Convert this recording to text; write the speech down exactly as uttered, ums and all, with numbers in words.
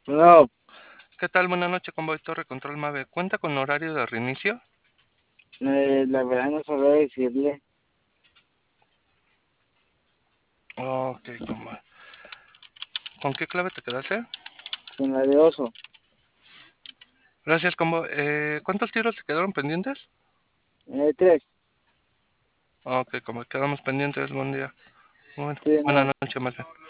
No, ¿Qué tal? Buenas noches, Convoy Torre Control Mave. ¿Cuenta con horario de reinicio? eh, la verdad no sabría decirle. Ok, Convoy. ¿Con qué clave te quedaste? Con la de oso. Gracias, Convoy. Eh, ¿cuántos tiros te quedaron pendientes? Eh, tres. Ok, Convoy, quedamos pendientes. Buen día. Bueno, Sí, buenas no. noches, más bien.